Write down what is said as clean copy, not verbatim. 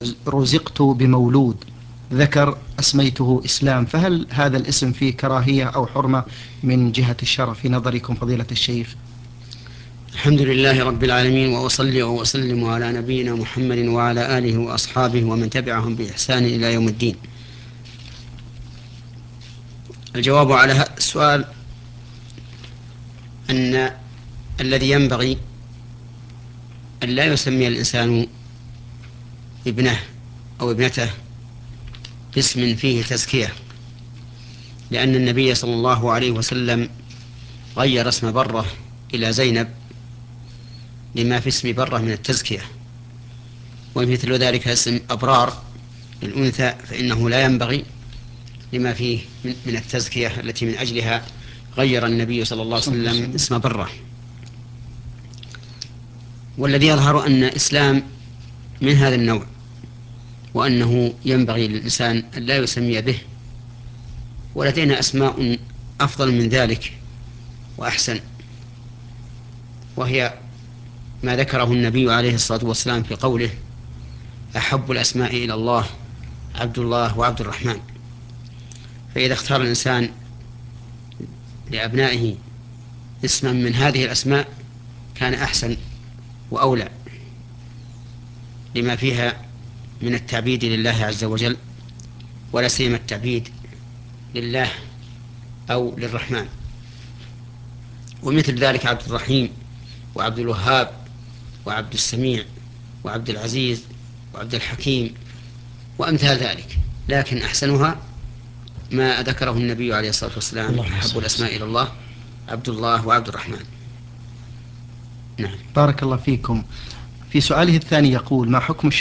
رزقت بمولود ذكر أسميته إسلام، فهل هذا الاسم فيه كراهية أو حرمة من جهة الشرع في نظركم فضيلة الشيخ؟ الحمد لله رب العالمين، وأصلي وأسلم على نبينا محمد وعلى آله وأصحابه ومن تبعهم بإحسان إلى يوم الدين. الجواب على هذا السؤال أن الذي ينبغي أن لا يسمي الإنسان ابنه أو ابنته باسم فيه تزكية، لأن النبي صلى الله عليه وسلم غير اسم برة إلى زينب لما في اسم برة من التزكية، ومثل ذلك اسم أبرار للأنثى فإنه لا ينبغي لما فيه من التزكية التي من أجلها غير النبي صلى الله عليه وسلم اسم برة. والذي يظهر أن إسلام من هذا النوع، وأنه ينبغي للإنسان أن لا يسمي به، ولدينا أسماء أفضل من ذلك وأحسن، وهي ما ذكره النبي عليه الصلاة والسلام في قوله: أحب الأسماء إلى الله عبد الله وعبد الرحمن. فإذا اختار الإنسان لأبنائه اسما من هذه الأسماء كان أحسن وأولى، لما فيها من التعبيد لله عز وجل، ولا سيما التعبيد لله أو للرحمن. ومثل ذلك عبد الرحيم وعبد الوهاب وعبد السميع وعبد العزيز وعبد الحكيم وأمثال ذلك، لكن أحسنها ما ذكره النبي عليه الصلاة والسلام: أحب الأسماء إلى الله عبد الله وعبد الرحمن. نعم. بارك الله فيكم. في سؤاله الثاني يقول: ما حكم